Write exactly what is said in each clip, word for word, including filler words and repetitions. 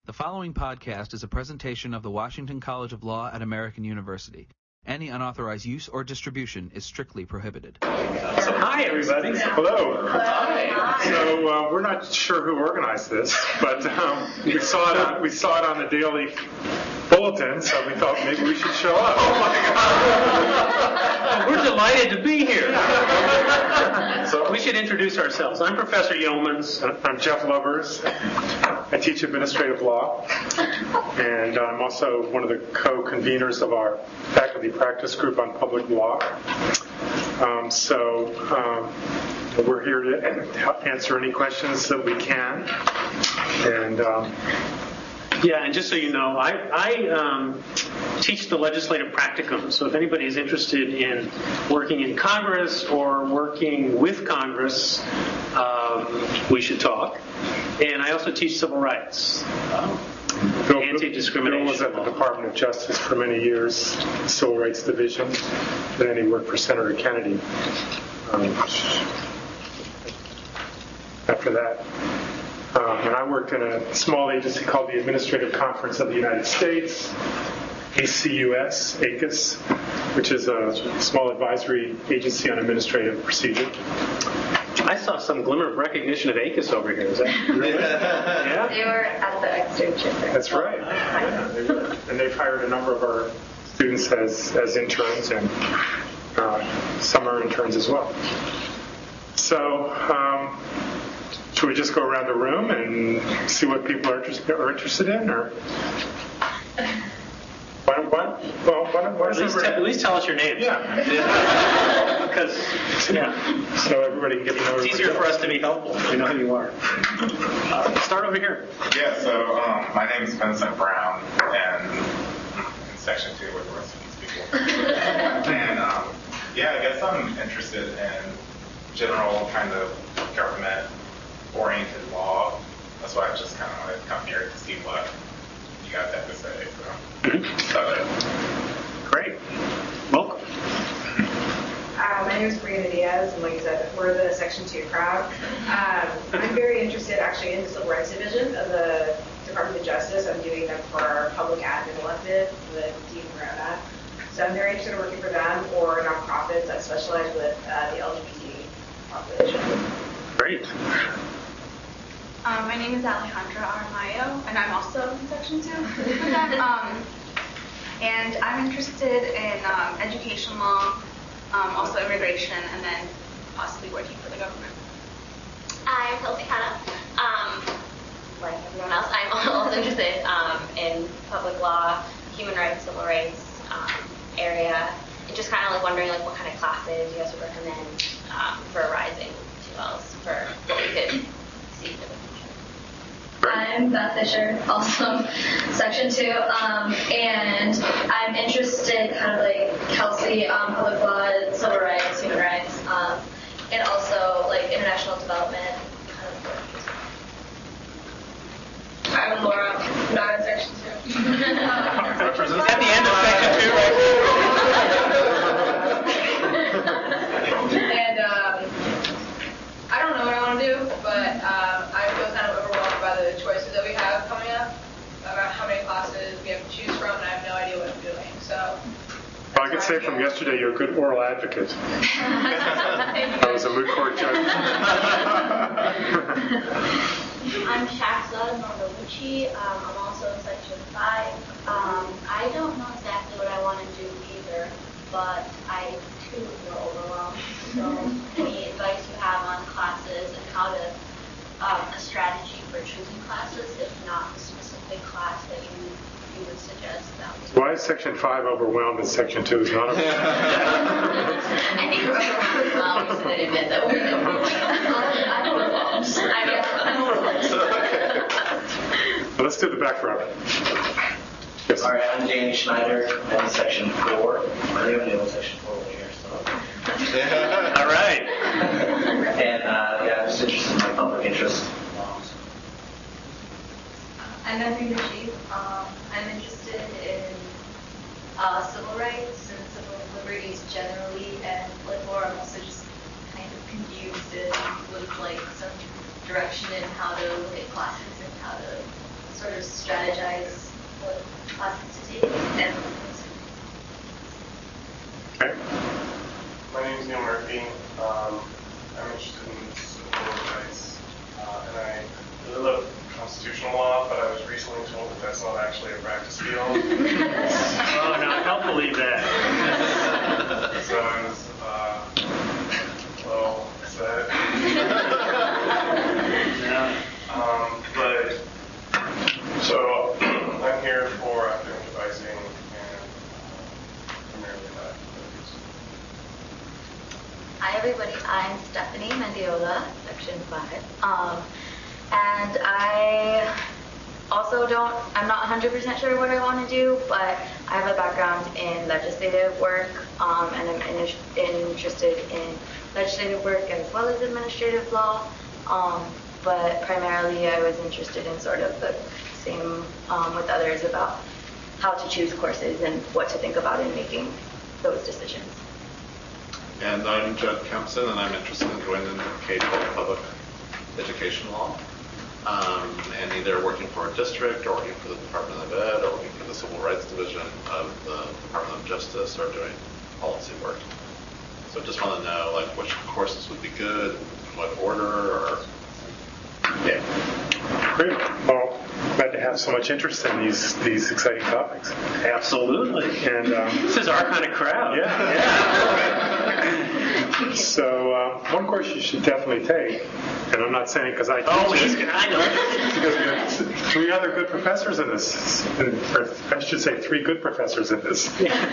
The following podcast is a presentation of the Washington College of Law at American University. Any unauthorized use or distribution is strictly prohibited. So, hi, everybody. Hello. Hi. So uh, we're not sure who organized this, but um, we saw it on, we saw it on the daily bulletin, so we thought maybe we should show up. Oh my God! We're delighted to be here. So we should introduce ourselves. I'm Professor Yeomans. I'm Jeff Lovers. I teach administrative law, and I'm also one of the co-conveners of our faculty practice group on public law. Um, so um, we're here to answer any questions that we can. And um, yeah, and just so you know, I, I um, teach the legislative practicum. So if anybody is interested in working in Congress or working with Congress, um, we should talk. And I also teach civil rights. Um, Bill, anti-discrimination Bill was at the Department of Justice for many years, Civil Rights Division, and then he worked for Senator Kennedy um, after that. Um, and I worked in a small agency called the Administrative Conference of the United States, A C U S, A C U S, which is a small advisory agency on administrative procedure. I saw some glimmer of recognition of A C U S over here. Is that really? Yeah? They were at the externship. That's right. Yeah, they were. And they've hired a number of our students as, as interns and uh, summer interns as well. So, um, should we just go around the room and see what people are, inter- are interested in, or why? Why? Well, why, why at, least te- at least tell us your names. Yeah. Because yeah, so everybody can get to know. It's easier for us to be helpful. We know who you are. Uh, start over here. Yeah. So um, my name is Vincent Brown, and in section two with the rest of these people. And um, yeah, I guess I'm interested in general kind of government-oriented law. That's why I just kind of wanted to come here to see what you guys have to say. So, Mm-hmm. so Great. Welcome. Uh, my name is Marina Diaz, and like you said, we're the Section two crowd. Um, I'm very interested actually in the Civil Rights Division of the Department of Justice. I'm doing them for our public admin elected, the dean for that. So I'm very interested in working for them or nonprofits that specialize with uh, the L G B T population. Great. Um, my name is Alejandra Aramayo, and I'm also in Section two with them. Um, and I'm interested in um, education law, um, also immigration, and then possibly working for the government. I'm Kelsey Hanna. Um, like everyone else, I'm also interested um, in public law, human rights, civil rights um, area, and just kind of like wondering like what kind of classes you guys would recommend um, for rising two Ls for what we could see for the future. I'm Beth Fisher, also Section two, um, and I'm interested, kind of like Kelsey, um, public law, civil rights, human rights, um, and also like international development kind of work as well. I'm Laura, not in Section two. Is that the end of Section two, right? And um, I don't know what I want to do, but um, I feel kind of overwhelmed by the choices that we have coming up, about how many classes we have to choose from, and I have no idea what I'm doing. So. Well, I could say from yesterday you're a good oral advocate. I was a moot court judge. I'm Shakza Nobuchi. Um, I'm also in Section five. Um, I don't know exactly what I want to do either, but I too feel overwhelmed. So any advice you have on classes and how to, um, a strategy for choosing classes, if not a specific class that you, you would suggest? That would Why is Section five overwhelmed and Section two is not overwhelmed? I think we're overwhelmed as well. We should admit that we're overwhelmed. I'm overwhelmed. I'm overwhelmed. Well, let's do the back row. Yes. All right, I'm Danny Schneider. I'm in Section four. I think I'm doing Section four over here. So. All right. And uh, yeah, I'm just interested in my public interest. I'm Matthew Rashid. Um, I'm interested in uh, civil rights and civil liberties generally, and like Laura, I'm also just kind of confused and would like some direction in how to look at classes and how to sort of strategize what classes to take. And Okay. My name is Neil Murphy. Um, I'm interested in civil rights, uh, and I really love constitutional law, but I was recently told that that's not actually a practice field. Oh, no, I don't believe that. So I was uh, a little upset. No. Um, but so I'm here for academic advising and uh, primarily that. Hi everybody, I'm Stephanie Mendiola, Section five. Um, and I also don't, I'm not one hundred percent sure what I want to do, but I have a background in legislative work, um, and I'm in, interested in legislative work as well as administrative law. Um, but primarily I was interested in sort of the same um, with others about how to choose courses and what to think about in making those decisions. And I'm Judd Kempson, and I'm interested in joining the K twelve public education law, um, and either working for a district, or working for the Department of Ed, or working for the Civil Rights Division of the Department of Justice, or doing policy work. So just want to know, like, which courses would be good, in what order, or yeah. Great. Well, glad to have so much interest in these these exciting topics. Absolutely. And um, this is our kind of crowd. Yeah. yeah. So uh, one course you should definitely take, and I'm not saying because I teach oh, it, he's gonna, I know. because we have three other good professors in this, or I should say three good professors in this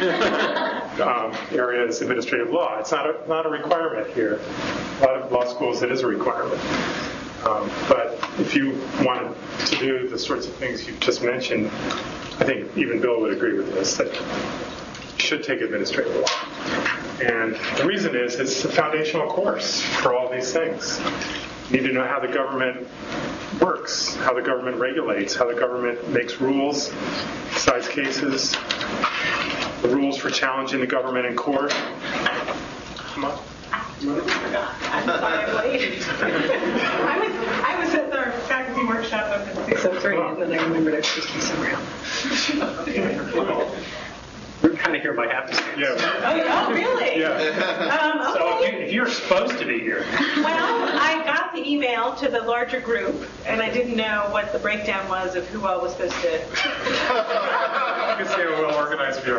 um, area is administrative law. It's not a, not a requirement here. A lot of law schools it is a requirement. Um, but if you wanted to do the sorts of things you've just mentioned, I think even Bill would agree with this, that you should take administrative law. And the reason is it's a foundational course for all these things. You need to know how the government works, how the government regulates, how the government makes rules, decides cases, the rules for challenging the government in court. Come on. I'm sorry I'm late. I was I was at our faculty workshop up at six oh three, and then I remembered I was supposed to be somewhere else. We're kind of here by happenstance. Yeah. Oh, oh really? Yeah. Um, okay. So if, you, if you're supposed to be here. Well, I got the email to the larger group, and I didn't know what the breakdown was of who all was supposed to. You can see how well organized we are.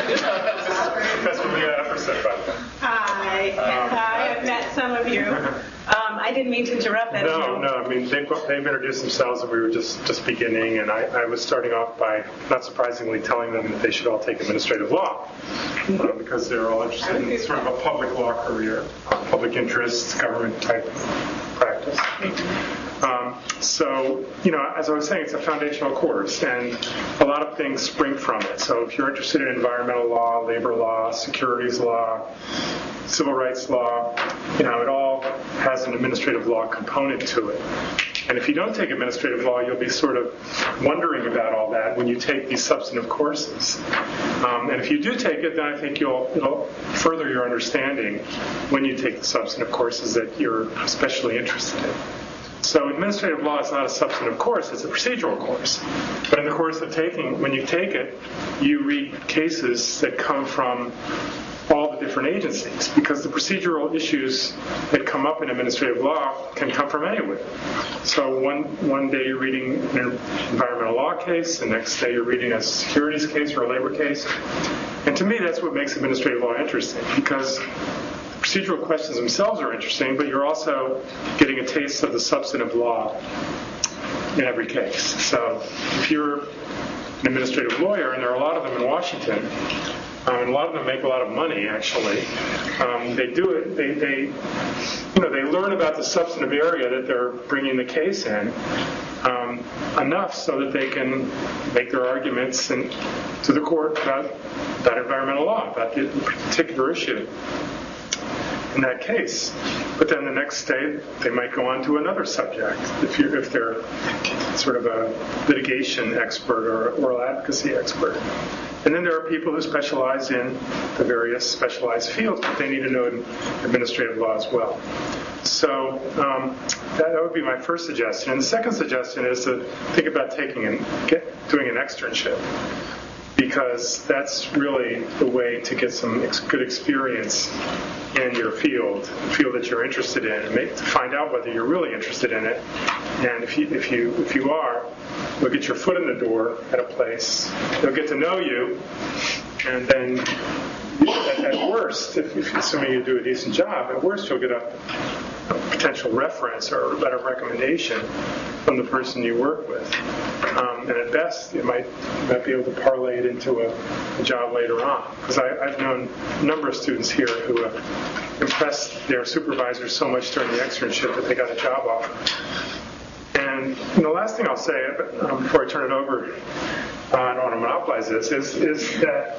That's what Leah Epperson, by the way. Hi. Um, Hi. I've met some of you. Um, I didn't mean to interrupt that. No, no. I mean, they've, they've introduced themselves, and we were just, just beginning. And I, I was starting off by, not surprisingly, telling them that they should all take administrative law uh, because they're all interested in sort of a public law career, public interest, government type practice. Um, so, you know, as I was saying, it's a foundational course, and a lot of things spring from it. So if you're interested in environmental law, labor law, securities law, civil rights law, you know, it all has an administrative law component to it. And if you don't take administrative law, you'll be sort of wondering about all that when you take these substantive courses. Um, and if you do take it, then I think you'll it'll further your understanding when you take the substantive courses that you're especially interested in. So administrative law is not a substantive course, it's a procedural course. But in the course of taking, when you take it, you read cases that come from all the different agencies, because the procedural issues that come up in administrative law can come from anywhere. So one one day you're reading an environmental law case, the next day you're reading a securities case or a labor case. And to me, that's what makes administrative law interesting, because procedural questions themselves are interesting, but you're also getting a taste of the substantive law in every case. So if you're an administrative lawyer, and there are a lot of them in Washington, um, and a lot of them make a lot of money, actually, um, they do it, they, they, you know, they learn about the substantive area that they're bringing the case in um, enough so that they can make their arguments in, to the court about, about environmental law, about the particular issue in that case. But then the next day they might go on to another subject if you if they're sort of a litigation expert or oral advocacy expert. And then there are people who specialize in the various specialized fields, but they need to know administrative law as well. So um, that, that would be my first suggestion. And the second suggestion is to think about taking and get, doing an externship, because that's really the way to get some ex- good experience in your field, the field that you're interested in, and make, to find out whether you're really interested in it. And if you if you if you are, you'll get your foot in the door at a place. They'll get to know you, and then at, at worst, if, if assuming you do a decent job, at worst you'll get a, a potential reference or a letter of recommendation from the person you work with. Um, and at best, you might, you might be able to parlay it into a, a job later on. Because I've known a number of students here who have impressed their supervisors so much during the externship that they got a job offer. And the last thing I'll say um, before I turn it over, uh, I don't want to monopolize this, is, is that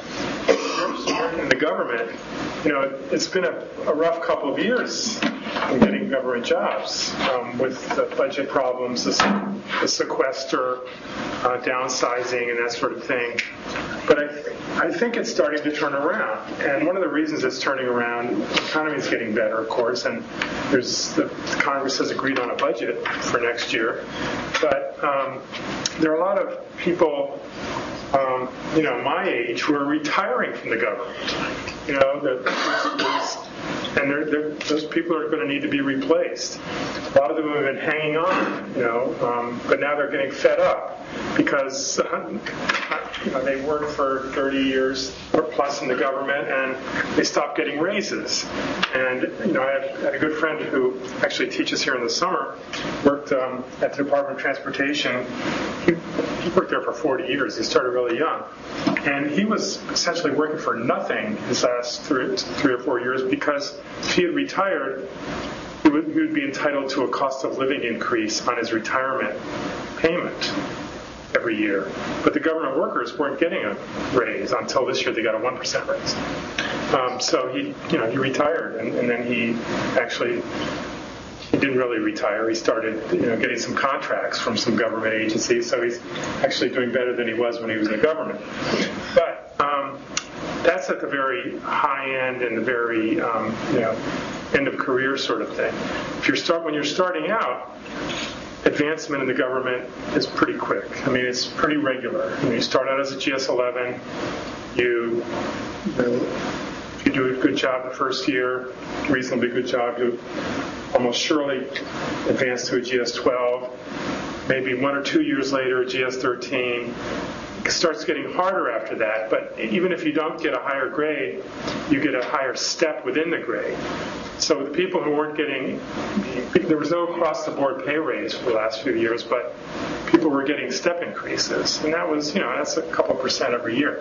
in the government, you know, it's been a, a rough couple of years in getting government jobs um, with the budget problems, the, the sequester, uh, downsizing, and that sort of thing. But I, th- I think it's starting to turn around. And one of the reasons it's turning around, the economy is getting better, of course, and there's the, Congress has agreed on a budget for next year. But um, there are a lot of people, um, you know, my age who are retiring from the government. You know, there's, there's, and they're, they're, those people are going to need to be replaced. A lot of them have been hanging on, you know, um, but now they're getting fed up because uh, you know, they worked for thirty years or plus in the government, and they stopped getting raises. And you know, I had, had a good friend who actually teaches here in the summer, worked um, at the Department of Transportation. He, he worked there for forty years. He started really young, and he was essentially working for nothing his last three, three or four years because if he had retired, he would, he would be entitled to a cost of living increase on his retirement payment every year. But the government workers weren't getting a raise until this year. They got a one percent raise. Um, so he, you know, he retired, and, and then he actually he didn't really retire. He started, you know, getting some contracts from some government agencies. So he's actually doing better than he was when he was in the government. But um, that's at the very high end and the very, um, you know, end of career sort of thing. If you're start when you're starting out, advancement in the government is pretty quick. I mean, it's pretty regular. You know, you start out as a G S eleven. You, you know, if you do a good job the first year, reasonably good job, you almost surely advance to a G S twelve. Maybe one or two years later, a G S thirteen. It starts getting harder after that, but even if you don't get a higher grade, you get a higher step within the grade. So the people who weren't getting, there was no across-the-board pay raise for the last few years, but people were getting step increases, and that was, you know, that's a couple percent every year.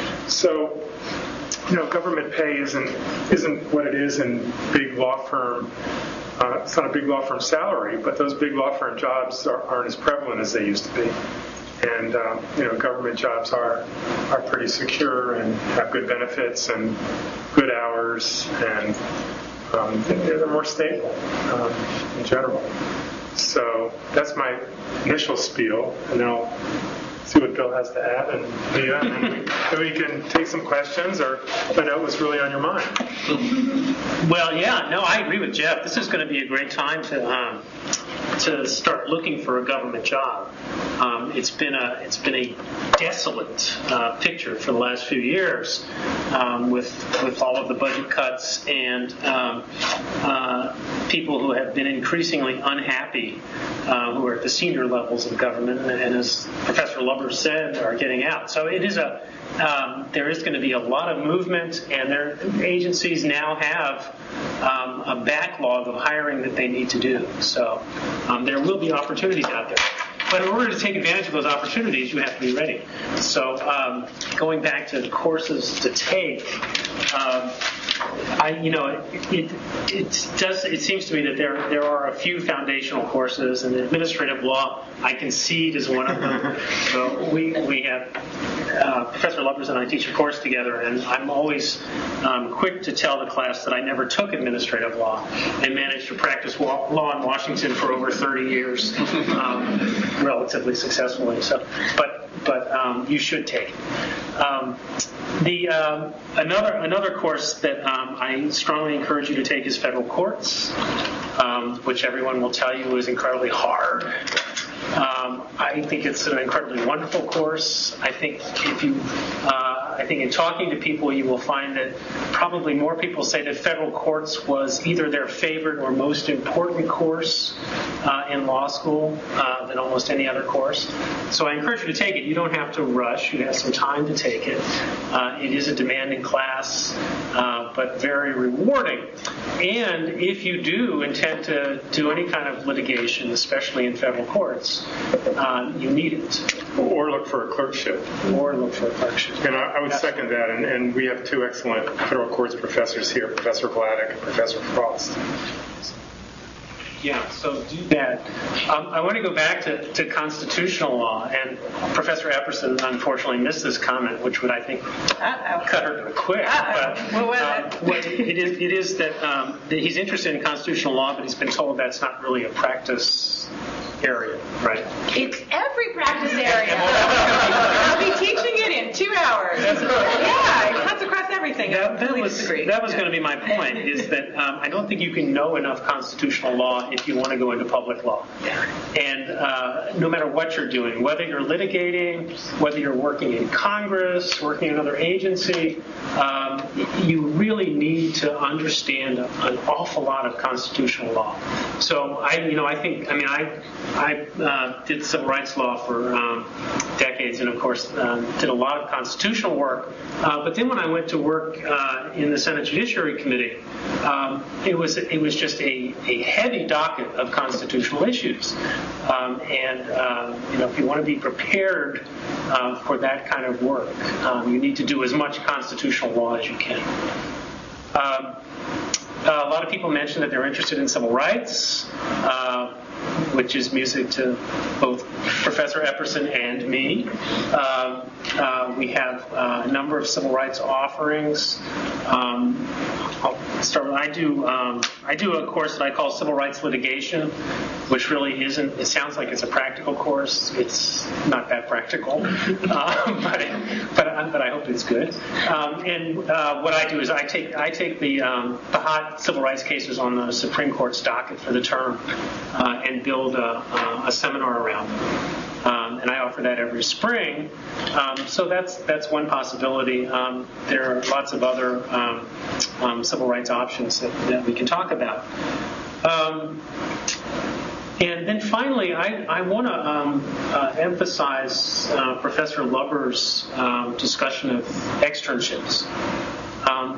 So, you know, government pay isn't isn't what it is in big law firm. Uh, it's not a big law firm salary, but those big law firm jobs are, aren't as prevalent as they used to be. And um, you know, government jobs are are pretty secure and have good benefits and good hours, and um, they're more stable um, in general. So that's my initial spiel, and then I'll see what Bill has to add, and Mia, and then we can take some questions or find out what's really on your mind. Well, yeah, no, I agree with Jeff. This is going to be a great time to um, to start looking for a government job. Um, it's been a it's been a desolate uh, picture for the last few years um, with with all of the budget cuts and um, uh, people who have been increasingly unhappy, uh, who are at the senior levels of government, and, and as Professor Lubber said, are getting out. So it is a um, there is going to be a lot of movement, and their agencies now have um, a backlog of hiring that they need to do. So um, there will be opportunities out there. But in order to take advantage of those opportunities, you have to be ready. So um, going back to courses to take, um, I, you know, it, it does. It seems to me that there there are a few foundational courses, and administrative law I concede is one of them. So we we have uh, Professor Lubbers and I teach a course together, and I'm always um, quick to tell the class that I never took administrative law and managed to practice law in Washington for over thirty years, um, relatively successfully. So, but but um, you should take it. Um, the um, another another course that um, I strongly encourage you to take is federal courts. um, which everyone will tell you is incredibly hard. Um, I think it's an incredibly wonderful course. I think if you, uh, I think in talking to people, you will find that probably more people say that federal courts was either their favorite or most important course uh, in law school uh, than almost any other course. So I encourage you to take it. You don't have to rush. You have some time to take it. Uh, it is a demanding class, uh, but very rewarding. And if you do intend to do any kind of litigation, especially in federal courts, uh, you need it. Or look for a clerkship. Or look for a clerkship. And I, I would second that. And, and we have two excellent federal courts professors here, Professor Vladeck and Professor Frost. Yeah, so do that. Um, I want to go back to, to constitutional law, and Professor Epperson unfortunately missed this comment, which would, I think, Uh-oh. cut her to the quick. But, what was um, it? what it, is, it is that, um, that he's interested in constitutional law, but he's been told that's not really a practice area, right? It's every practice area. I'll be teaching it in two hours. Yeah, it cuts across everything. That, I that really was, disagree. that was going to be my point, is that um, I don't think you can know enough constitutional law if you want to go into public law. And uh, no matter what you're doing, whether you're litigating, whether you're working in Congress, working in another agency, um, you really need to understand an awful lot of constitutional law. So I, you know, I think, I mean, I, I uh, did civil rights law for um, decades, and of course um, did a lot of constitutional work. Uh, but then when I went to work uh, in the Senate Judiciary Committee, um, it was it was just a, a heavy docket of constitutional issues. Um, and um, you know, if you want to be prepared uh, for that kind of work, um, you need to do as much constitutional law as you can. Um, a lot of people mention that they're interested in civil rights. Uh, which is music to both Professor Epperson and me. Um, uh, we have uh, a number of civil rights offerings. Um, I'll start with, I do um, I do a course that I call Civil Rights Litigation, which really isn't, it sounds like it's a practical course. It's not that practical, uh, but, it, but, but I hope it's good. Um, and uh, what I do is I take I take the, um, the hot civil rights cases on the Supreme Court's docket for the term uh, and build a, a seminar around them. Um, and I offer that every spring. Um, so that's that's one possibility. Um, there are lots of other um, um, civil rights options that, that we can talk about. Um, and then finally, I, I want to um, uh, emphasize uh, Professor Lover's um, discussion of externships. Um,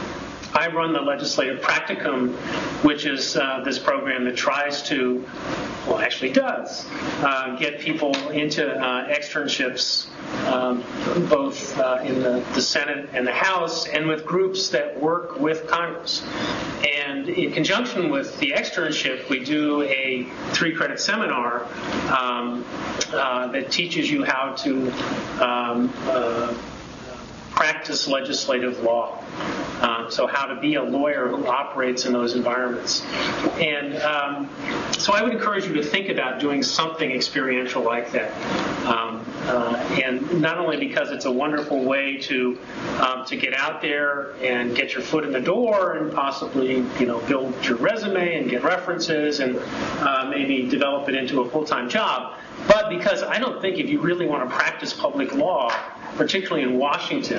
I run the Legislative Practicum, which is uh, this program that tries to, well, actually does, uh, get people into uh, externships, um, both uh, in the, the Senate and the House, and with groups that work with Congress. And in conjunction with the externship, we do a three-credit seminar um, uh, that teaches you how to um, uh, practice legislative law. Um, so how to be a lawyer who operates in those environments. And um, so I would encourage you to think about doing something experiential like that. Um, uh, and not only because it's a wonderful way to um, to get out there and get your foot in the door and possibly, you know, build your resume and get references and uh, maybe develop it into a full-time job, but because I don't think if you really want to practice public law, particularly in Washington,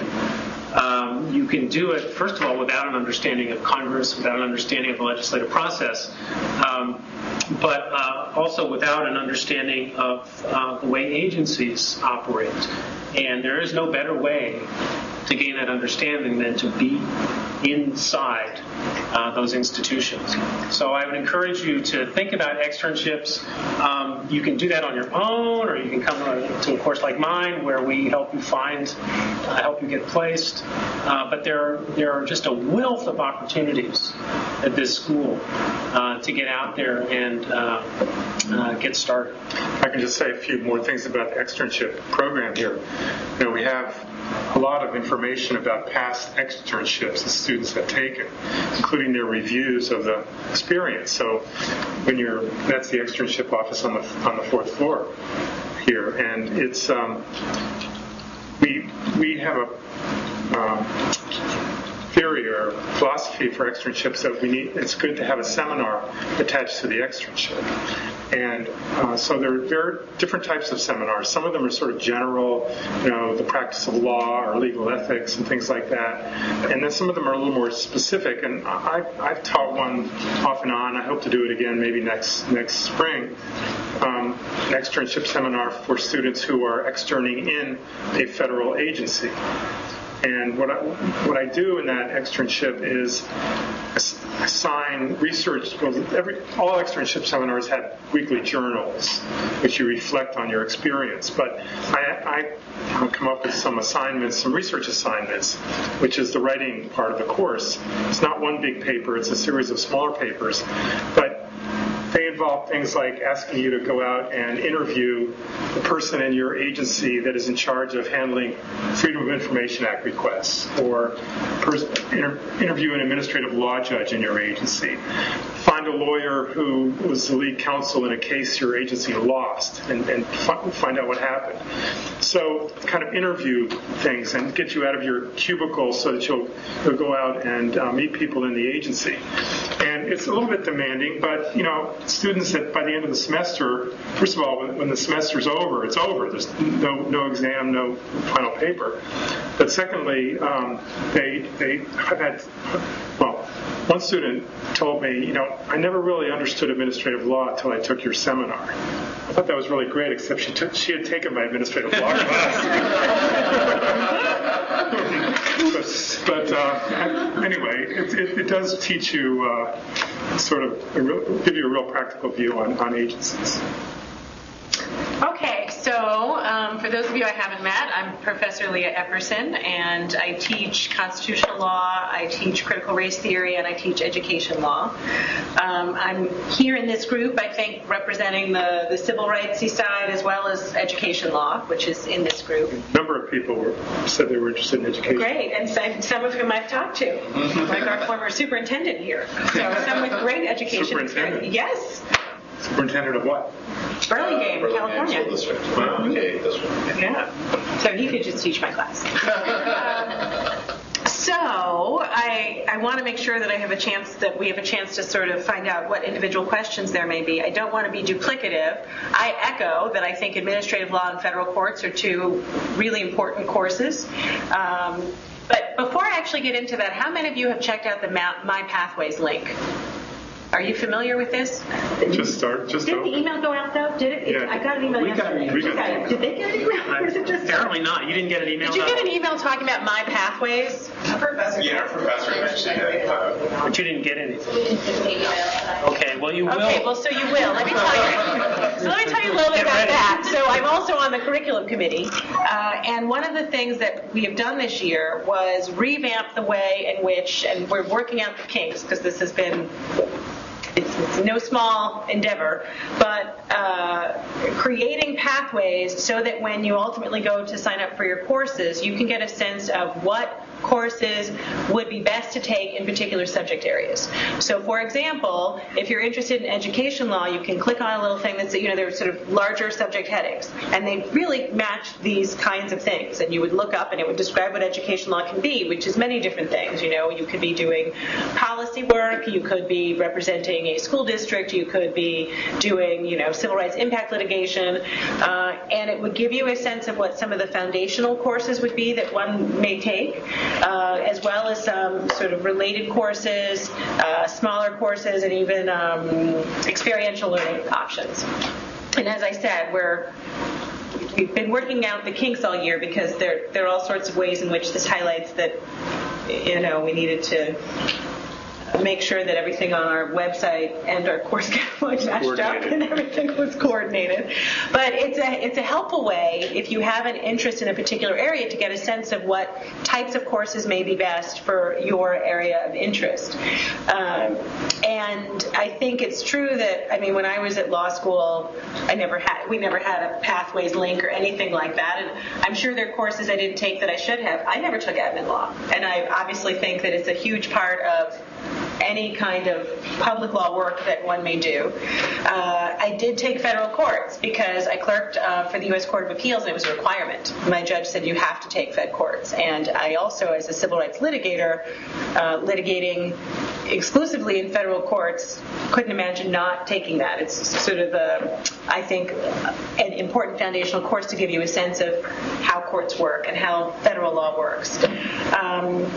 Um, you can do it, first of all, without an understanding of Congress, without an understanding of the legislative process, um, but uh, also without an understanding of uh, the way agencies operate. And there is no better way to gain that understanding than to be inside uh, those institutions. So I would encourage you to think about externships. Um, you can do that on your own, or you can come to a course like mine where we help you find, uh, help you get placed. Uh, but there are, there are just a wealth of opportunities at this school uh, to get out there and uh, uh, get started. I can just say a few more things about the externship program here. You know, we have a lot of information about past externships the students have taken, including their reviews of the experience. So when you're, that's the externship office on the on the fourth floor here, and it's um, we we have a um, theory or philosophy for externships that we need, it's good to have a seminar attached to the externship. And uh, so there, there are different types of seminars. Some of them are sort of general, you know, the practice of law or legal ethics and things like that. And then some of them are a little more specific. And I, I've taught one off and on. I hope to do it again maybe next next spring. Um, an externship seminar for students who are externing in a federal agency. And what I, what I do in that externship is assign research. Well, every, all externship seminars have weekly journals, which you reflect on your experience. But I, I come up with some assignments, some research assignments, which is the writing part of the course. It's not one big paper; it's a series of smaller papers, but they involve things like asking you to go out and interview the person in your agency that is in charge of handling Freedom of Information Act requests, or pers- inter- interview an administrative law judge in your agency. Find a lawyer who was the lead counsel in a case your agency lost, and, and f- find out what happened. So kind of interview things and get you out of your cubicle so that you'll, you'll go out and uh, meet people in the agency. And it's a little bit demanding, but, you know, students that by the end of the semester, first of all, when, when the semester's over, it's over. There's no no exam, no final paper. But secondly, um, they they have had, well, one student told me, you know, I never really understood administrative law until I took your seminar. I thought that was really great, except she took she had taken my administrative law class. but but uh, anyway, it, it, it does teach you uh, sort of a real, give you a real practical view on, on agencies. Okay, so um, for those of you I haven't met, I'm Professor Leah Epperson, and I teach constitutional law, I teach critical race theory, and I teach education law. Um, I'm here in this group, I think, representing the, the civil rightsy side as well as education law, which is in this group. A number of people were, said they were interested in education. Great, and some, some of whom I've talked to, like our former superintendent here. So some with great education experience. Yes. Superintendent of what? Burlingame, uh, California. School district. Wow, okay, this one. Yeah. So he could just teach my class. um, so I I want to make sure that I have a chance that we have a chance to sort of find out what individual questions there may be. I don't want to be duplicative. I echo that I think administrative law and federal courts are two really important courses. Um, but before I actually get into that, how many of you have checked out the My Pathways link? Are you familiar with this? Just start. Just Did the email go out though? Did it? Yeah. I got an email We got yesterday. an email. You got it. Did they get an email? Or is it just Apparently not. You didn't get an email. Did you get an email talking about My Pathways? Professor. Yeah, our professor mentioned it. Uh, But you didn't get anything. We didn't get the email. Okay, well, you will. Okay, well, so you will. Let me tell you. So let me tell you a little bit Get about ready. that. So I'm also on the curriculum committee, uh, and one of the things that we have done this year was revamp the way in which, and we're working out the kinks because this has been. It's, it's no small endeavor, but uh, creating pathways so that when you ultimately go to sign up for your courses, you can get a sense of what courses would be best to take in particular subject areas. So, for example, if you're interested in education law, you can click on a little thing that's, you know, there's sort of larger subject headings, and they really match these kinds of things. And you would look up, and it would describe what education law can be, which is many different things. You know, you could be doing policy work, you could be representing a school district, you could be doing, you know, civil rights impact litigation, uh, and it would give you a sense of what some of the foundational courses would be that one may take. Uh, as well as some sort of related courses, uh, smaller courses, and even um, experiential learning options. And as I said, we're we've been working out the kinks all year because there there are all sorts of ways in which this highlights that, you know, we needed to make sure that everything on our website and our course catalog matched up and everything was coordinated. But it's a it's a helpful way if you have an interest in a particular area to get a sense of what types of courses may be best for your area of interest. Um, and I think it's true that, I mean, when I was at law school, I never had we never had a Pathways link or anything like that. And I'm sure there are courses I didn't take that I should have. I never took admin law, and I obviously think that it's a huge part of any kind of public law work that one may do. Uh, I did take federal courts because I clerked uh, for the U S Court of Appeals, and it was a requirement. My judge said you have to take fed courts. And I also, as a civil rights litigator, uh, litigating exclusively in federal courts, couldn't imagine not taking that. It's sort of, a, I think, an important foundational course to give you a sense of how courts work and how federal law works. Um,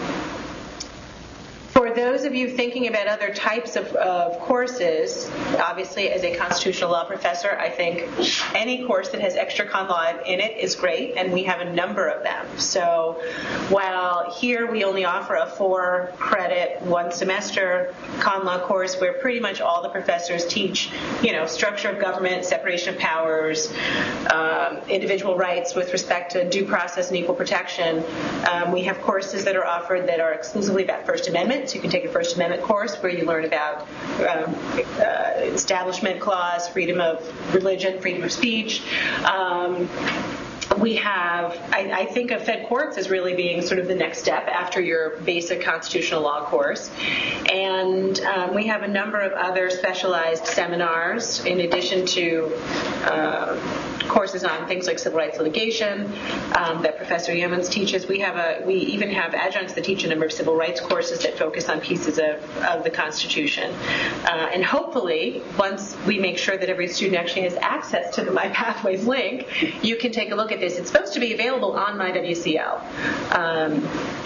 For those of you thinking about other types of, of courses, obviously as a constitutional law professor, I think any course that has extra con law in it is great, and we have a number of them. So while here we only offer a four credit, one semester con law course where pretty much all the professors teach, you know, structure of government, separation of powers, um, individual rights with respect to due process and equal protection, um, we have courses that are offered that are exclusively about First Amendment. So you can take a First Amendment course where you learn about um, uh, Establishment Clause, freedom of religion, freedom of speech. Um, We have, I, I think of Fed Courts as really being sort of the next step after your basic constitutional law course. And um, we have a number of other specialized seminars in addition to uh, courses on things like civil rights litigation um, that Professor Yeomans teaches. We have a, we even have adjuncts that teach a number of civil rights courses that focus on pieces of, of the Constitution. Uh, and hopefully, once we make sure that every student actually has access to the My Pathways link, you can take a look at this. It's supposed to be available on My W C L. Um,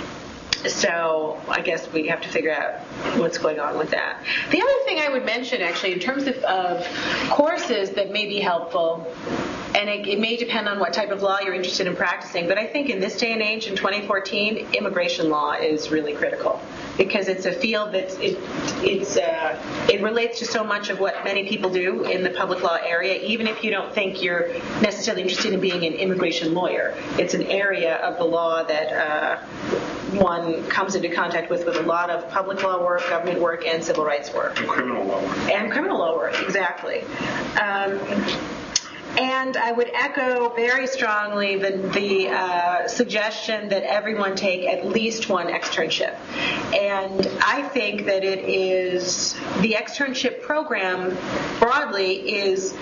so I guess we have to figure out what's going on with that. The other thing I would mention, actually, in terms of, of courses that may be helpful, and it, it may depend on what type of law you're interested in practicing, but I think in this day and age, in twenty fourteen, immigration law is really critical because it's a field that's it, it's uh, it relates to so much of what many people do in the public law area, even if you don't think you're necessarily interested in being an immigration lawyer. It's an area of the law that uh, one comes into contact with with a lot of public law work, government work, and civil rights work. And criminal law work. And criminal law work, exactly. Um, And I would echo very strongly the, the uh, suggestion that everyone take at least one externship. And I think that it is, the externship program broadly is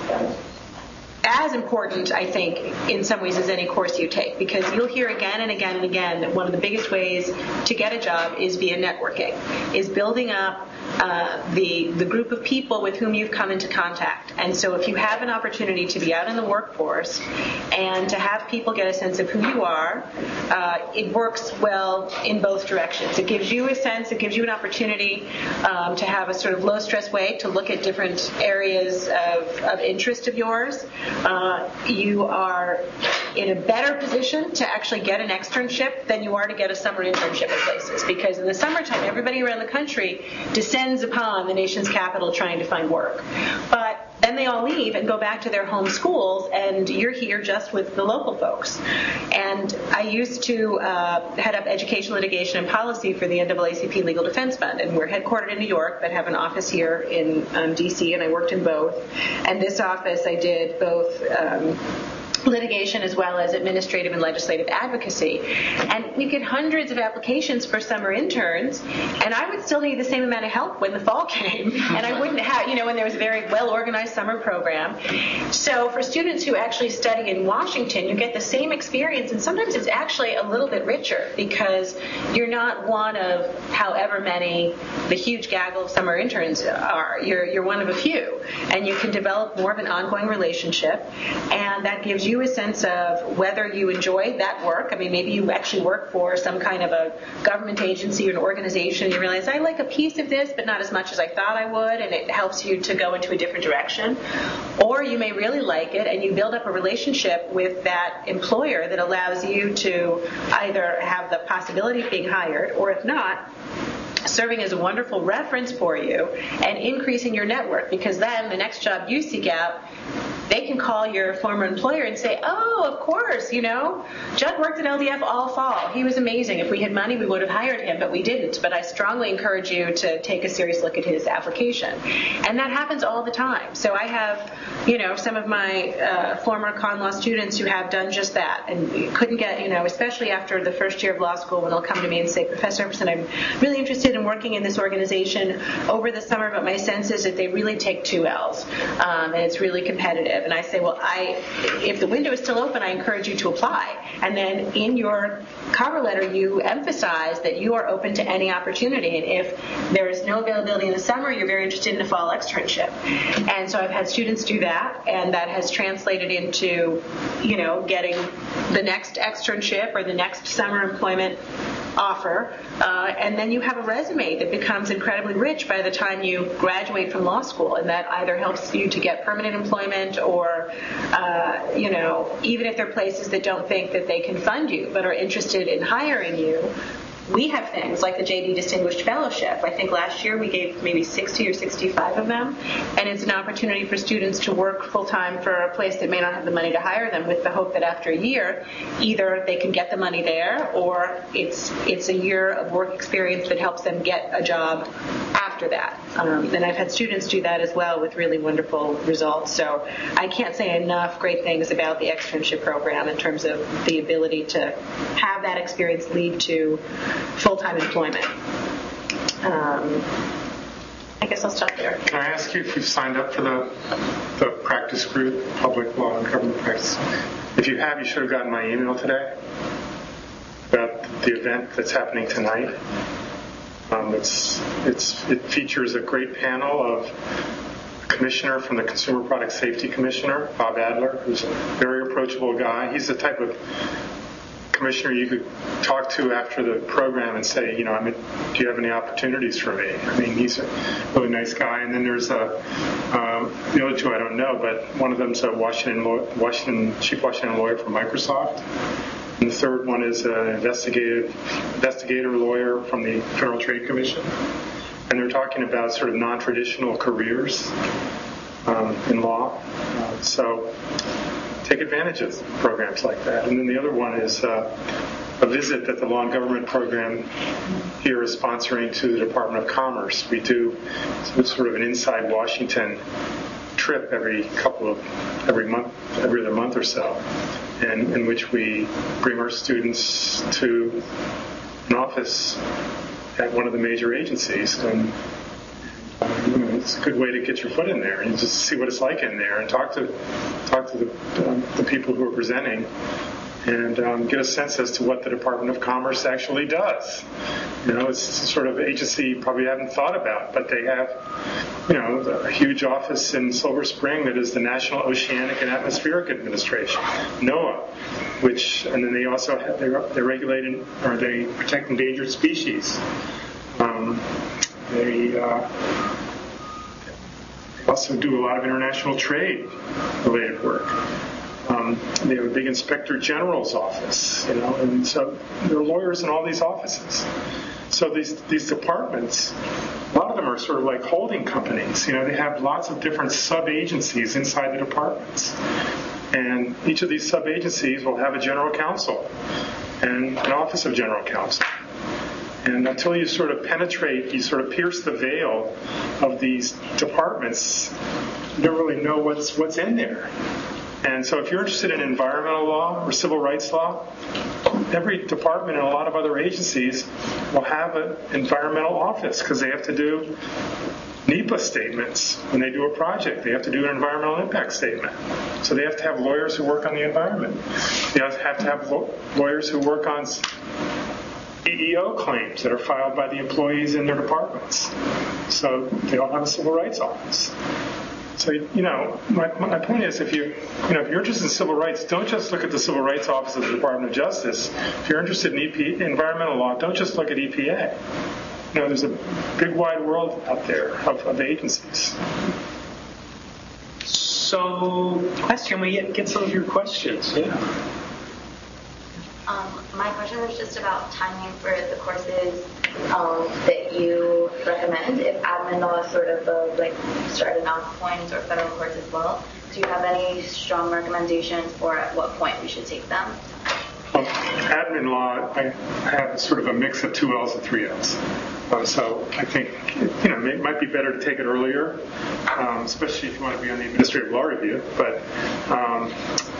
as important, I think, in some ways as any course you take, because you'll hear again and again and again that one of the biggest ways to get a job is via networking, is building up uh, the the group of people with whom you've come into contact. And so if you have an opportunity to be out in the workforce and to have people get a sense of who you are, uh, it works well in both directions. It gives you a sense, it gives you an opportunity um, to have a sort of low-stress way to look at different areas of, of interest of yours. Uh, you are in a better position to actually get an externship than you are to get a summer internship at places, because in the summertime, everybody around the country descends upon the nation's capital trying to find work. But then they all leave and go back to their home schools, and you're here just with the local folks. And I used to uh, head up education, litigation, and policy for the N double A C P Legal Defense Fund, and we're headquartered in New York, but have an office here in um, D C, and I worked in both. And this office, I did both um, litigation as well as administrative and legislative advocacy. And we get hundreds of applications for summer interns, and I would still need the same amount of help when the fall came. And I wouldn't have, you know, when there was a very well-organized summer program. So for students who actually study in Washington, you get the same experience, and sometimes it's actually a little bit richer because you're not one of however many the huge gaggle of summer interns are. You're, you're one of a few, and you can develop more of an ongoing relationship, and that gives you you a sense of whether you enjoy that work. I mean, maybe you actually work for some kind of a government agency or an organization, and you realize, I like a piece of this, but not as much as I thought I would, and it helps you to go into a different direction. Or you may really like it, and you build up a relationship with that employer that allows you to either have the possibility of being hired, or if not, serving as a wonderful reference for you and increasing your network, because then the next job you seek out, they can call your former employer and say, oh, of course, you know, Judd worked at L D F all fall. He was amazing. If we had money, we would have hired him, but we didn't. But I strongly encourage you to take a serious look at his application. And that happens all the time. So I have, you know, some of my uh, former con law students who have done just that and couldn't get, you know, especially after the first year of law school, when they'll come to me and say, Professor Epperson, I'm really interested in working in this organization over the summer, but my sense is that they really take two L's, um, and it's really competitive. And I say, well, I, if the window is still open, I encourage you to apply. And then in your cover letter, you emphasize that you are open to any opportunity. And if there is no availability in the summer, you're very interested in a fall externship. And so I've had students do that, and that has translated into, you know, getting the next externship or the next summer employment offer, uh, and then you have a resume that becomes incredibly rich by the time you graduate from law school, and that either helps you to get permanent employment or, uh, you know, even if there are places that don't think that they can fund you but are interested in hiring you, we have things like the J D Distinguished Fellowship. I think last year we gave maybe sixty or sixty-five of them, and it's an opportunity for students to work full-time for a place that may not have the money to hire them, with the hope that after a year, either they can get the money there, or it's it's a year of work experience that helps them get a job after that. Um, and I've had students do that as well with really wonderful results. So I can't say enough great things about the externship program in terms of the ability to have that experience lead to full-time employment. Um, I guess I'll stop there. Can I ask you if you've signed up for the the practice group, Public Law and Government Practice? If you have, you should have gotten my email today about the event that's happening tonight. Um, it's it's it features a great panel of a commissioner from the Consumer Product Safety Commissioner, Bob Adler, who's a very approachable guy. He's the type of commissioner you could talk to after the program and say, you know, I mean, do you have any opportunities for me? I mean, he's a really nice guy. And then there's a, um, the other two I don't know, but one of them's a Washington, Washington chief Washington lawyer from Microsoft. And the third one is an investigative investigator lawyer from the Federal Trade Commission. And they're talking about sort of non-traditional careers um, in law. Uh, so take advantage of programs like that. And then the other one is uh, a visit that the Law and Government program here is sponsoring to the Department of Commerce. We do sort of an inside Washington trip every couple of, every month, every other month or so, and in which we bring our students to an office at one of the major agencies. And it's a good way to get your foot in there and just see what it's like in there, and talk to talk to the, um, the people who are presenting, and um, get a sense as to what the Department of Commerce actually does. You know, it's sort of agency you probably haven't thought about, but they have, you know, a huge office in Silver Spring that is the National Oceanic and Atmospheric Administration, NOAA, which, and then they also have, they're, they're regulating, or they protect endangered species. Um, they uh, also do a lot of international trade-related work. Um, they have a big Inspector General's office, you know, and so there are lawyers in all these offices. So these these departments, a lot of them are sort of like holding companies. You know, they have lots of different sub-agencies inside the departments. And each of these sub-agencies will have a general counsel and an office of general counsel. And until you sort of penetrate, you sort of pierce the veil of these departments, you don't really know what's what's in there. And so if you're interested in environmental law or civil rights law, every department and a lot of other agencies will have an environmental office, because they have to do NEPA statements when they do a project. They have to do an environmental impact statement. So they have to have lawyers who work on the environment. They have to have lawyers who work on E E O claims that are filed by the employees in their departments. So they all have a civil rights office. So, you know, my, my point is, if you, you know, if you're interested in civil rights, don't just look at the Civil Rights Office of the Department of Justice. If you're interested in E P, environmental law, don't just look at E P A. You know, there's a big wide world out there of, of agencies. So, question, we get, get some of your questions. Yeah. Um, my question was just about timing for the courses um, that you recommend. If admin law is sort of the like starting off point, or federal courts as well. do you have any strong recommendations for at what point we should take them? Well, admin law, I have sort of a mix of two L's and three L's. Uh, so I think, you know, it might be better to take it earlier, um, especially if you want to be on the administrative law review. But um,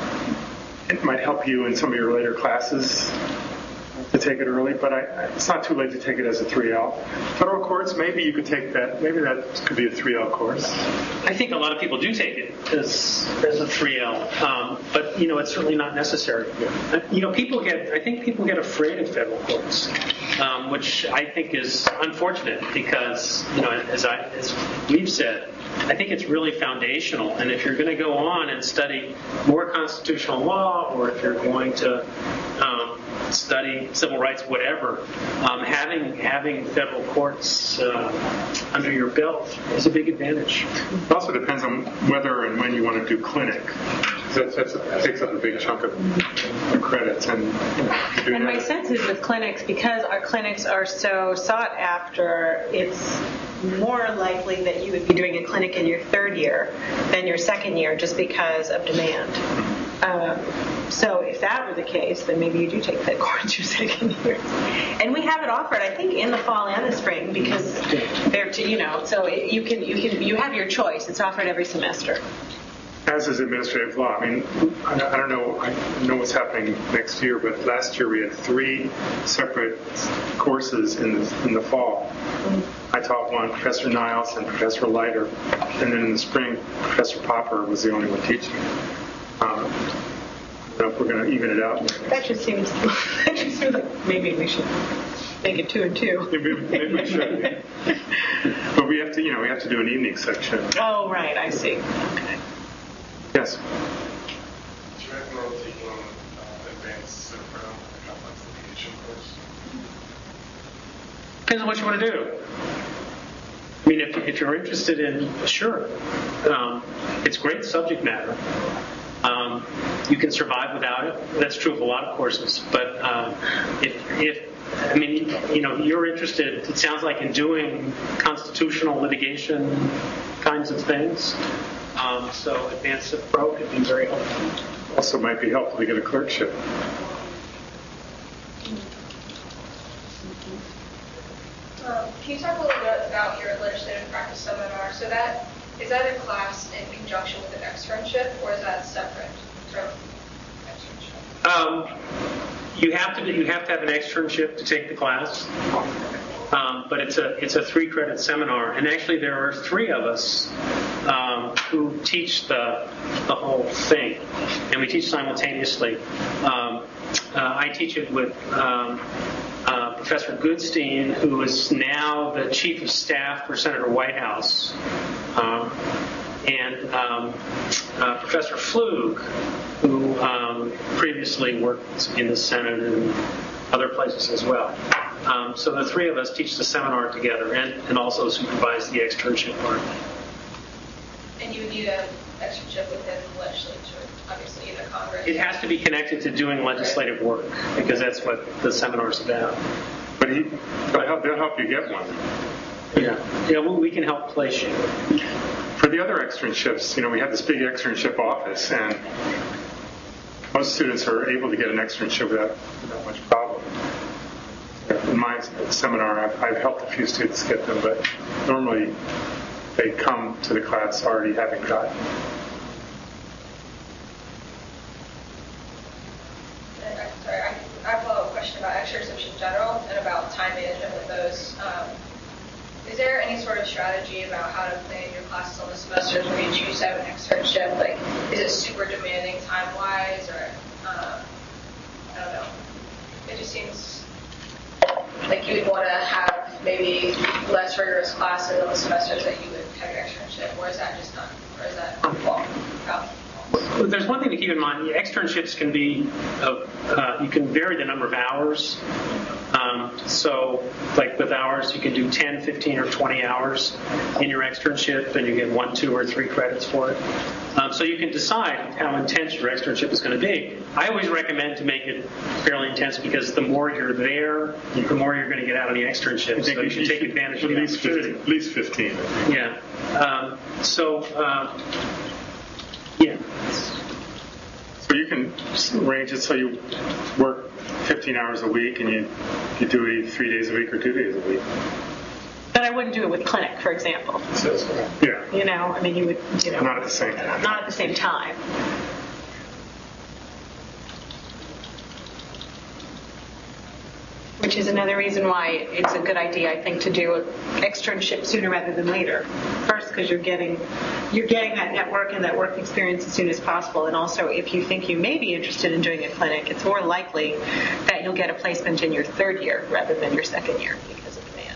it might help you in some of your later classes to take it early, but I, it's not too late to take it as a three L. Federal courts, maybe you could take that, maybe that could be a three L course. I think a lot of people do take it as, as a three L, um, but, you know, it's certainly not necessary. Yeah. You know, people get, I think people get afraid of federal courts, um, which I think is unfortunate because, you know, as, I, as we've said, I think it's really foundational. And if you're going to go on and study more constitutional law, or if you're going to um, study civil rights, whatever, um, having having federal courts uh, under your belt is a big advantage. It also depends on whether and when you want to do clinic. That, that's, that takes up a big chunk of the credits. And, you know, and my sense is with clinics, because our clinics are so sought after, it's more likely that you would be doing a clinic in your third year than your second year just because of demand. Um, so if that were the case, then maybe you do take that course your second year. And we have it offered, I think, in the fall and the spring because they're, to, you know, so you can you can you have your choice. It's offered every semester. As is administrative law. I mean, I don't know. I know what's happening next year, but last year we had three separate courses in the in the fall. I taught one, Professor Niles and Professor Leiter, and then in the spring, Professor Popper was the only one teaching. Um, I don't know if we're going to even it out. That just seems. That just seems like maybe we should make it two and two. Maybe, maybe we should. But we have to, you know, we have to do an evening section. Oh, right. I see. Okay. Yes. Do you recommend taking uh, advanced Cipro, a complex litigation course? Depends on what you want to do. I mean, if, if you're interested in, sure. Um, it's great subject matter. Um, you can survive without it. That's true of a lot of courses. But uh, if, if I mean, you know, you're interested, it sounds like, in doing constitutional litigation kinds of things. Um, so Advanced Civ Pro could be very helpful. Also might be helpful to get a clerkship. Um, can you talk a little bit about your legislative practice seminar? So that is that a class in conjunction with an externship, or is that separate from externship? Um, you have to you have to have an externship to take the class. Um, but it's a it's a three credit seminar, and actually there are three of us um, who teach the the whole thing, and we teach simultaneously. Um, uh, I teach it with um, uh, Professor Goodstein, who is now the chief of staff for Senator Whitehouse, um, and um, uh, Professor Flug, who um, previously worked in the Senate and other places as well. Um, so the three of us teach the seminar together and, and also supervise the externship part. And you would need an externship within the legislature, obviously, either Congress. It has to be connected to doing legislative work because that's what the seminar's about. But he, they'll, help, they'll help you get one. Yeah, yeah. Well, we can help place you. For the other externships, you know, we have this big externship office, and most students are able to get an externship without, without much problem. In my seminar, I've, I've helped a few students get them, but normally they come to the class already having gotten. Sorry, I I have a follow-up question about externships in general and about time management with those. Um, is there any sort of strategy about how to plan your classes on the semesters where you choose to have an externship? Like, is it super demanding time-wise, or um, I don't know? It just seems like you would want to have maybe less rigorous classes on the semesters that you would have your externship, or is that just not, or is that wrong? Well, there's one thing to keep in mind. The externships can be, uh, uh, you can vary the number of hours. Um, so, like with hours, you can do ten, fifteen, or twenty hours in your externship, and you get one, two, or three credits for it. Um, so you can decide how intense your externship is going to be. I always recommend to make it fairly intense because the more you're there, the more you're going to get out of the externship. So you should take advantage of the opportunity. At least fifteen. Yeah. Um, so. Uh, You So you can arrange it so you work fifteen hours a week and you, you do it three days a week or two days a week. But I wouldn't do it with clinic, for example. Yeah. You know, I mean, you would, you know. Not at the same time. Not at the same time. Which is another reason why it's a good idea, I think, to do an externship sooner rather than later. First, because you're getting you're getting that network and that work experience as soon as possible. And also, if you think you may be interested in doing a clinic, it's more likely that you'll get a placement in your third year rather than your second year because of demand.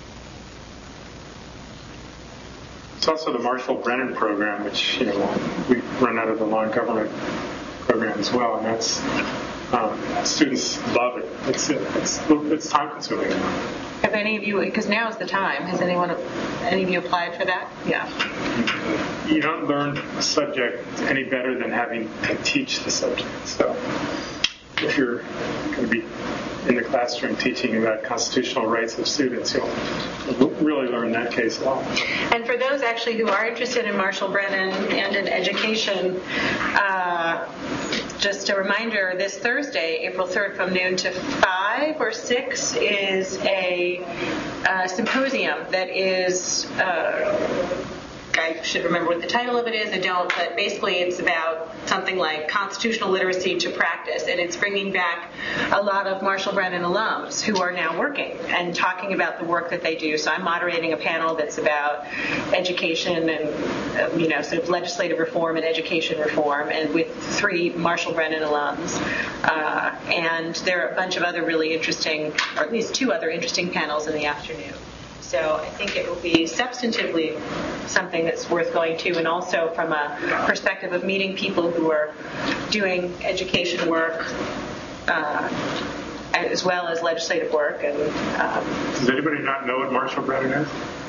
It's also the Marshall Brennan program, which, you know, we run out of the law and government program as well, and that's um, students love it. It's it's it's time consuming. Have any of you? Because now is the time. Has anyone? Any of you applied for that? Yeah. You don't learn a subject any better than having to teach the subject. So if you're going to be in the classroom teaching about constitutional rights of students, you'll really learn that case law. And for those actually who are interested in Marshall Brennan and in education, uh, just a reminder, this Thursday, April third, from noon to five or six, is a uh, symposium that is, uh, I should remember what the title of it is, I don't, but basically it's about something like constitutional literacy to practice, and it's bringing back a lot of Marshall Brennan alums who are now working and talking about the work that they do. So I'm moderating a panel that's about education and, uh, you know, sort of legislative reform and education reform, and with three Marshall Brennan alums. Uh, and there are a bunch of other really interesting, or at least two other interesting panels in the afternoon. So I think it will be substantively something that's worth going to, and also from a perspective of meeting people who are doing education work uh, as well as legislative work. And um, does anybody not know what Marshall Brennan is?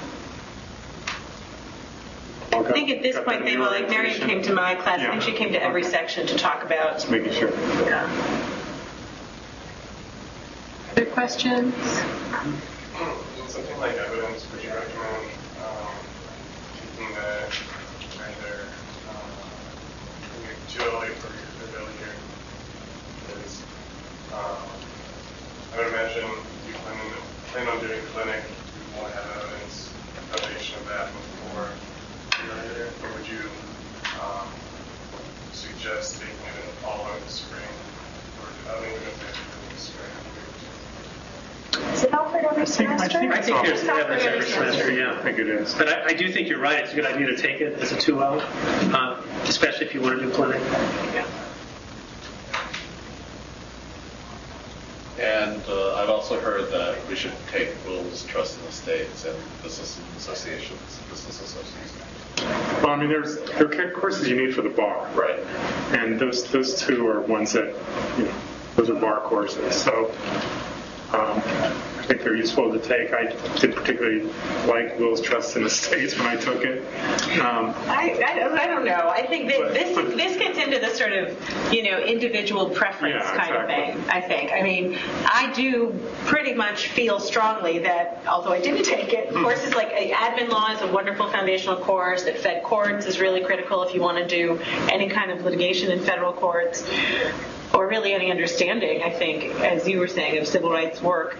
I think at this point they will. Like Marion came to my class. Yeah. I think she came to every section to talk about. Just making sure. Yeah. Other questions? Something like evidence, would you recommend um, taking the either um, too early for your early year? Because um, I would imagine if you plan, plan on doing clinic, you want to have evidence, foundation of that before you're there. Or would you um, suggest taking it in the fall or the spring? Or I don't even know if it's in the spring. Is it offered every semester? I think there's evidence every semester, yeah. I think it is. But I, I do think you're right. It's a good idea to take it as a two L, uh, especially if you want to do clinic. Yeah. And uh, I've also heard that we should take wills, trust in the states, and business associations, business associations. Well, I mean, there's there are courses you need for the bar, right? And those those two are ones that, you know, those are bar courses. So. Um, I think they're useful to take. I did particularly like Will's Trust in the States when I took it. Um, I, I, I don't know. I think that this this gets into the sort of, you know, individual preference yeah, kind exactly. of thing, I think. I mean, I do pretty much feel strongly that, although I didn't take it, courses like admin law is a wonderful foundational course, that Fed courts is really critical if you want to do any kind of litigation in federal courts, or really any understanding, I think, as you were saying, of civil rights work.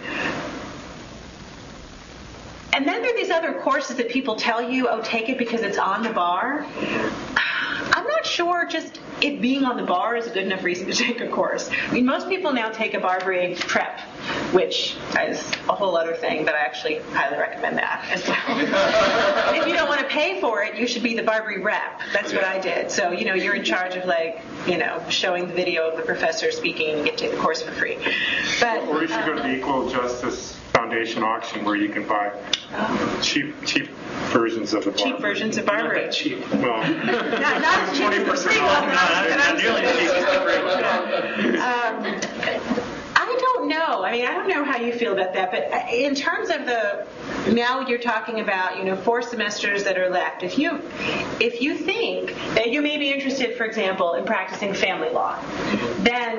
And then there are these other courses that people tell you, oh, take it because it's on the bar. I'm not sure just it being on the bar is a good enough reason to take a course. I mean, most people now take a Barbary prep, which is a whole other thing, but I actually highly recommend that as well. If you don't want to pay for it, you should be the Barbary rep. That's what I did. So, you know, you're in charge of, like, you know, showing the video of the professor speaking, and you get to take the course for free. But, or you should um, go to the Equal Justice Foundation auction where you can buy um, cheap cheap versions of the Barbary. Cheap versions of Barbary. Not that cheap. Well, not, not as cheap as the free one. Not, not nearly as cheap as the free one. Um, I don't know. I mean, I don't know how you feel about that, but in terms of the, now you're talking about, you know, four semesters that are left. If you, if you think that you may be interested, for example, in practicing family law, then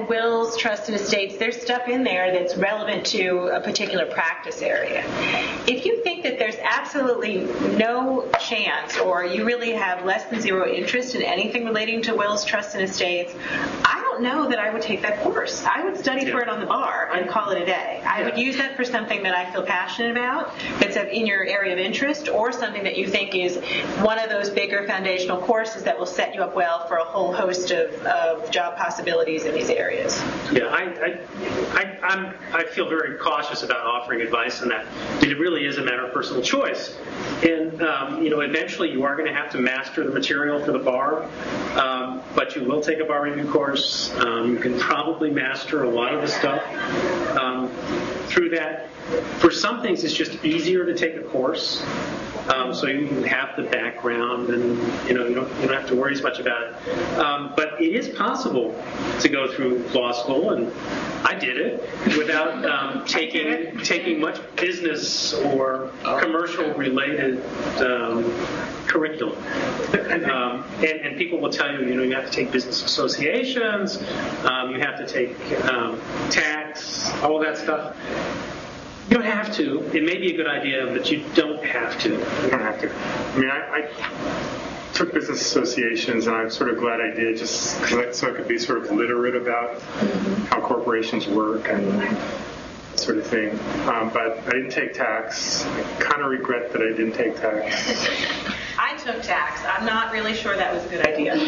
and wills, trust and estates, there's stuff in there that's relevant to a particular practice area. If you think that there's absolutely no chance, or you really have less than zero interest in anything relating to wills, trust and estates, I don't know that I would take that course. I would study yeah. for it on the bar and call it a day. I would use that for something that I feel passionate about, that's in your area of interest, or something that you think is one of those bigger foundational courses that will set you up well for a whole host of, of job possibilities in these areas. Yeah, I I, I, I'm, I feel very cautious about offering advice on that. It really is a matter of personal choice. And, um, you know, eventually you are going to have to master the material for the bar, um, but you will take a bar review course. Um, you can probably master a lot of the stuff um, through that. For some things, it's just easier to take a course, um, so you have the background, and you know you don't, you don't have to worry as much about it. Um, but it is possible to go through law school, and I did it without um, taking taking much business or commercial related um, curriculum. Um, and, and people will tell you, you know, you have to take business associations, um, you have to take um, tax, all that stuff. You don't have to. It may be a good idea, but you don't have to. You don't have to. I mean, I, I took business associations, and I'm sort of glad I did, just cause so I could be sort of literate about how corporations work and that sort of thing. Um, but I didn't take tax. I kind of regret that I didn't take tax. I took tax. I'm not really sure that was a good idea.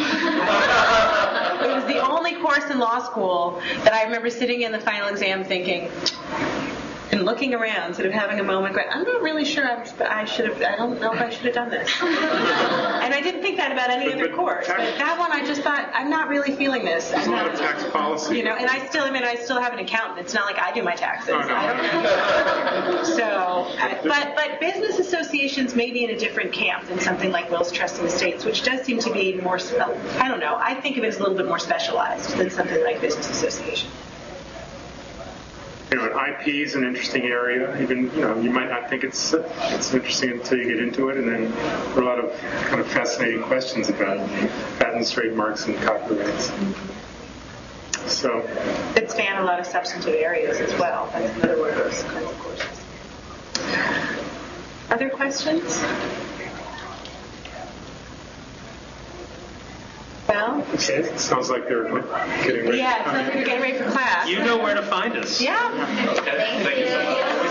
It was the only course in law school that I remember sitting in the final exam thinking, and looking around, sort of having a moment, going, I'm not really sure I'm, I should have, I don't know if I should have done this. And I didn't think that about any but, other but course. Tax, but that one, I just thought, I'm not really feeling this. There's a lot of tax policy. You know, and I still, I mean, I still have an accountant. It's not like I do my taxes. Oh, no. I don't know. So, but, but business associations may be in a different camp than something like wills, trusts, and estates, which does seem to be more, I don't know, I think of it as a little bit more specialized than something like business association. You know, I P is an interesting area. Even, you know, you might not think it's it's interesting until you get into it, and then there are a lot of kind of fascinating questions about patents, trademarks, and copyrights. So it span a lot of substantive areas as well. That's another one of those kinds of courses. Other questions? Well, it sounds like they're getting ready. Yeah, it sounds like we're getting ready for class. You know where to find us. Yeah. Okay. Thank you so much.